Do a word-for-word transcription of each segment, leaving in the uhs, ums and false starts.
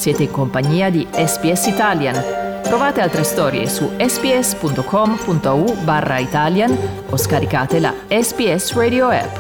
Siete in compagnia di S B S Italian. Trovate altre storie su sbs.com.au barra Italian o scaricate la S B S Radio app.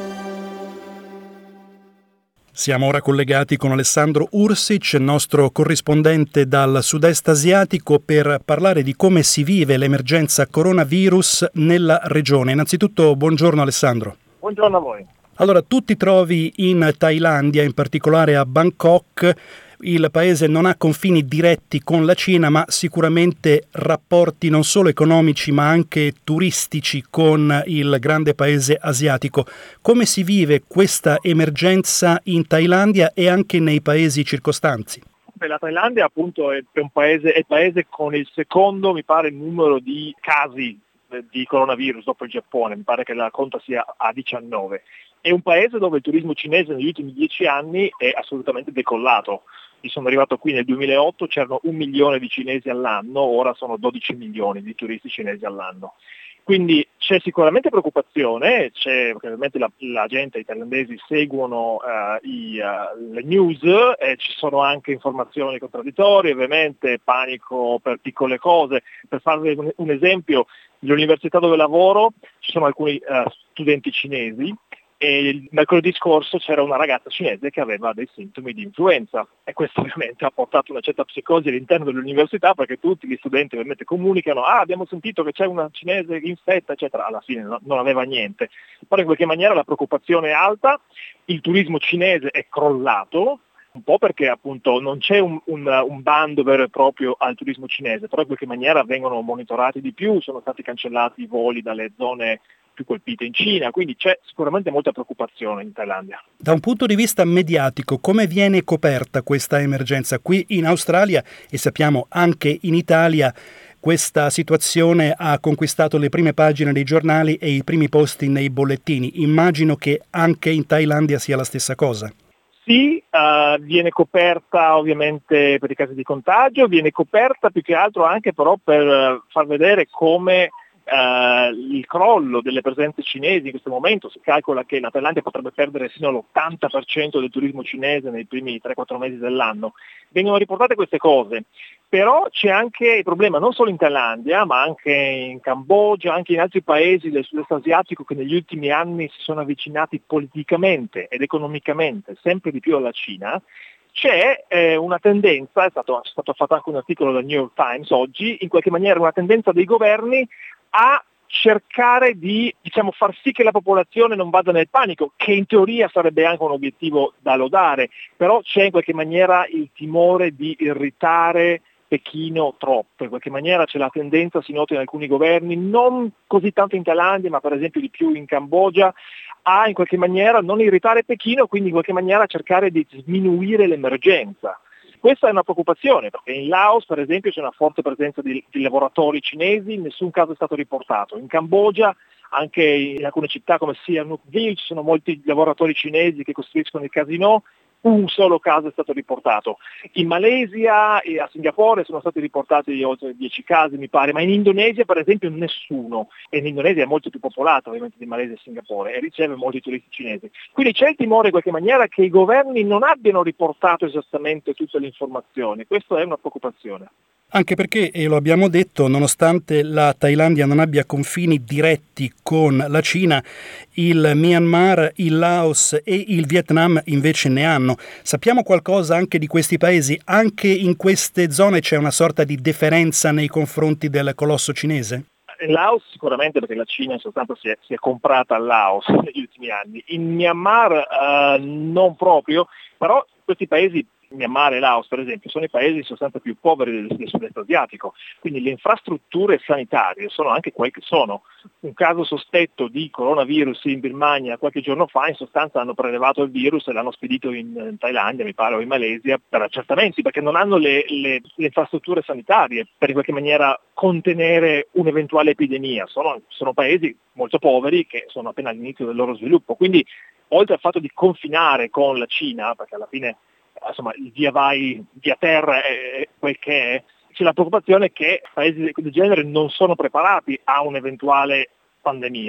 Siamo ora collegati con Alessandro Ursic, nostro corrispondente dal sud-est asiatico, per parlare di come si vive l'emergenza coronavirus nella regione. Innanzitutto, buongiorno Alessandro. Buongiorno a voi. Allora, tu ti trovi in Thailandia, in particolare a Bangkok. Il paese non ha confini diretti con la Cina, ma sicuramente rapporti non solo economici ma anche turistici con il grande paese asiatico. Come si vive questa emergenza in Thailandia e anche nei paesi circostanzi? Beh, la Thailandia appunto è un paese, è il paese con il secondo, mi pare, numero di casi di coronavirus dopo il Giappone. Mi pare che la conta sia a diciannove. È un paese dove il turismo cinese negli ultimi dieci anni è assolutamente decollato. Io sono arrivato qui nel duemilaotto, c'erano un milione di cinesi all'anno, ora sono dodici milioni di turisti cinesi all'anno. Quindi c'è sicuramente preoccupazione, c'è, ovviamente la, la gente, i thailandesi seguono uh, i, uh, le news e ci sono anche informazioni contraddittorie, ovviamente panico per piccole cose. Per farvi un, un esempio, nell'università dove lavoro ci sono alcuni uh, studenti cinesi. E il mercoledì scorso c'era una ragazza cinese che aveva dei sintomi di influenza e questo ovviamente ha portato una certa psicosi all'interno dell'università, perché tutti gli studenti ovviamente comunicano: ah, abbiamo sentito che c'è una cinese infetta, eccetera. Alla fine no, non aveva niente. Però in qualche maniera la preoccupazione è alta, il turismo cinese è crollato, un po' perché appunto non c'è un, un, un bando vero e proprio al turismo cinese, però in qualche maniera vengono monitorati di più, sono stati cancellati i voli dalle zone più colpite in Cina, quindi c'è sicuramente molta preoccupazione in Thailandia. Da un punto di vista mediatico, come viene coperta questa emergenza? Qui in Australia e sappiamo anche in Italia questa situazione ha conquistato le prime pagine dei giornali e i primi posti nei bollettini. Immagino che anche in Thailandia sia la stessa cosa. Sì, uh, viene coperta ovviamente per i casi di contagio, viene coperta più che altro anche però per uh, far vedere come Uh, il crollo delle presenze cinesi in questo momento. Si calcola che la Thailandia potrebbe perdere sino all'ottanta per cento del turismo cinese nei primi tre quattro mesi dell'anno. Vengono riportate queste cose, però c'è anche il problema non solo in Thailandia ma anche in Cambogia, anche in altri paesi del sud-est asiatico che negli ultimi anni si sono avvicinati politicamente ed economicamente sempre di più alla Cina. C'è eh, una tendenza, è stato, è stato fatto anche un articolo del New York Times oggi, in qualche maniera una tendenza dei governi a cercare di, diciamo, far sì che la popolazione non vada nel panico, che in teoria sarebbe anche un obiettivo da lodare, però c'è in qualche maniera il timore di irritare Pechino troppo. In qualche maniera c'è la tendenza, si nota in alcuni governi, non così tanto in Thailandia, ma per esempio di più in Cambogia, a in qualche maniera non irritare Pechino, quindi in qualche maniera cercare di sminuire l'emergenza. Questa è una preoccupazione, perché in Laos, per esempio, c'è una forte presenza di, di lavoratori cinesi, nessun caso è stato riportato. In Cambogia, anche in alcune città come Sihanoukville, ci sono molti lavoratori cinesi che costruiscono i casinò, un solo caso è stato riportato. In Malesia e a Singapore sono stati riportati oltre dieci casi, mi pare, ma in Indonesia, per esempio, nessuno. E in Indonesia è molto più popolata, ovviamente, di Malesia e Singapore, e riceve molti turisti cinesi. Quindi c'è il timore, in qualche maniera, che i governi non abbiano riportato esattamente tutte le informazioni. Questa è una preoccupazione. Anche perché, e lo abbiamo detto, nonostante la Thailandia non abbia confini diretti con la Cina, il Myanmar, il Laos e il Vietnam invece ne hanno. Sappiamo qualcosa anche di questi paesi? Anche in queste zone c'è una sorta di deferenza nei confronti del colosso cinese? In Laos sicuramente, perché la Cina in sostanza si è, si è comprata al Laos negli ultimi anni. In Myanmar uh, non proprio, però questi paesi, Myanmar e Laos per esempio, sono i paesi in sostanza più poveri del, del sud-est asiatico, quindi le infrastrutture sanitarie sono anche quelle che sono. Un caso sospetto di coronavirus in Birmania qualche giorno fa, in sostanza hanno prelevato il virus e l'hanno spedito in, in Thailandia, mi pare, o in Malesia per accertamenti, perché non hanno le, le, le infrastrutture sanitarie per in qualche maniera contenere un'eventuale epidemia. Sono, sono paesi molto poveri che sono appena all'inizio del loro sviluppo, quindi oltre al fatto di confinare con la Cina, perché alla fine insomma il via vai, via terra è quel che è, c'è la preoccupazione che paesi del genere non sono preparati a un'eventuale pandemia.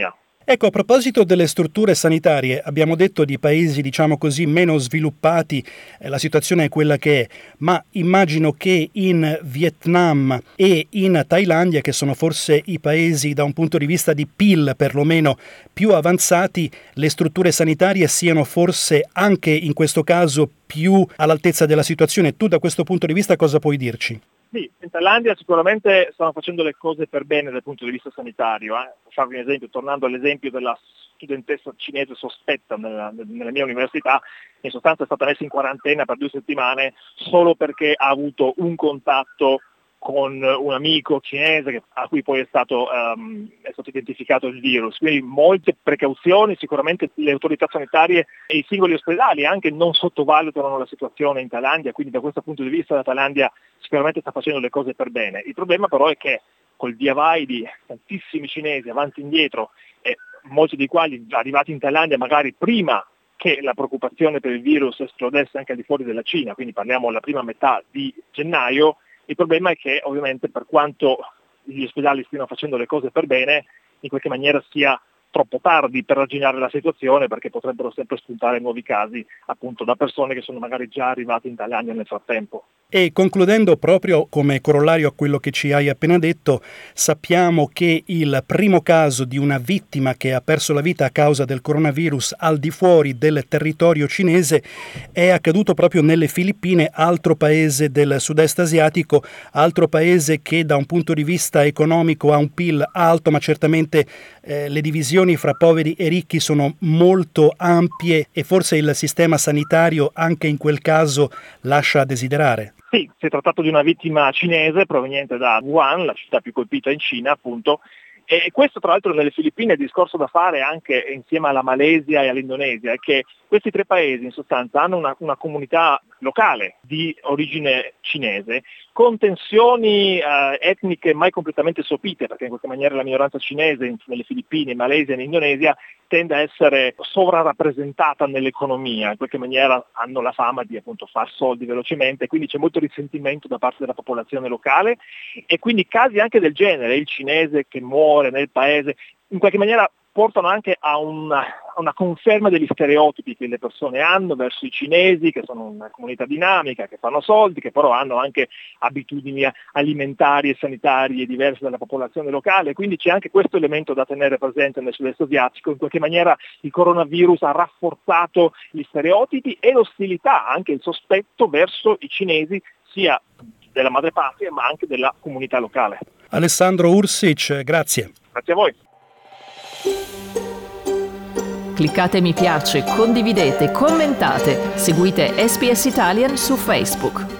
Ecco, a proposito delle strutture sanitarie, abbiamo detto di paesi, diciamo così, meno sviluppati, eh, la situazione è quella che è, ma immagino che in Vietnam e in Thailandia, che sono forse i paesi da un punto di vista di P I L perlomeno più avanzati, le strutture sanitarie siano forse anche in questo caso più all'altezza della situazione. Tu da questo punto di vista cosa puoi dirci? Sì, in Thailandia sicuramente stanno facendo le cose per bene dal punto di vista sanitario. Eh. Per farvi un esempio, tornando all'esempio della studentessa cinese sospetta nella, nella mia università, in sostanza è stata messa in quarantena per due settimane solo perché ha avuto un contatto con un amico cinese a cui poi è stato, um, è stato identificato il virus. Quindi molte precauzioni, sicuramente le autorità sanitarie e i singoli ospedali anche non sottovalutano la situazione in Thailandia, quindi da questo punto di vista la Thailandia sicuramente sta facendo le cose per bene. Il problema però è che col via vai di tantissimi cinesi avanti e indietro, e molti dei quali arrivati in Thailandia magari prima che la preoccupazione per il virus esplodesse anche al di fuori della Cina, quindi parliamo della prima metà di gennaio. Il problema è che ovviamente per quanto gli ospedali stiano facendo le cose per bene, in qualche maniera sia troppo tardi per arginare la situazione, perché potrebbero sempre spuntare nuovi casi appunto da persone che sono magari già arrivate in Thailandia nel frattempo. E concludendo proprio come corollario a quello che ci hai appena detto, sappiamo che il primo caso di una vittima che ha perso la vita a causa del coronavirus al di fuori del territorio cinese è accaduto proprio nelle Filippine, altro paese del sud-est asiatico, altro paese che da un punto di vista economico ha un P I L alto, ma certamente eh, le divisioni fra poveri e ricchi sono molto ampie e forse il sistema sanitario anche in quel caso lascia a desiderare. Sì, si è trattato di una vittima cinese proveniente da Wuhan, la città più colpita in Cina appunto, e questo tra l'altro nelle Filippine è il discorso da fare anche insieme alla Malesia e all'Indonesia, è che questi tre paesi in sostanza hanno una, una comunità locale di origine cinese con tensioni eh, etniche mai completamente sopite, perché in qualche maniera la minoranza cinese nelle Filippine, in Malesia e in Indonesia tende a essere sovrarappresentata nell'economia, in qualche maniera hanno la fama di appunto far soldi velocemente, quindi c'è molto risentimento da parte della popolazione locale e quindi casi anche del genere, il cinese che muore nel paese, in qualche maniera portano anche a una, a una conferma degli stereotipi che le persone hanno verso i cinesi, che sono una comunità dinamica, che fanno soldi, che però hanno anche abitudini alimentari e sanitarie diverse dalla popolazione locale, quindi c'è anche questo elemento da tenere presente nel sud-est asiatico. In qualche maniera il coronavirus ha rafforzato gli stereotipi e l'ostilità, anche il sospetto verso i cinesi, sia della madrepatria ma anche della comunità locale. Alessandro Ursic, grazie. Grazie a voi. Cliccate mi piace, condividete, commentate, seguite S B S Italian su Facebook.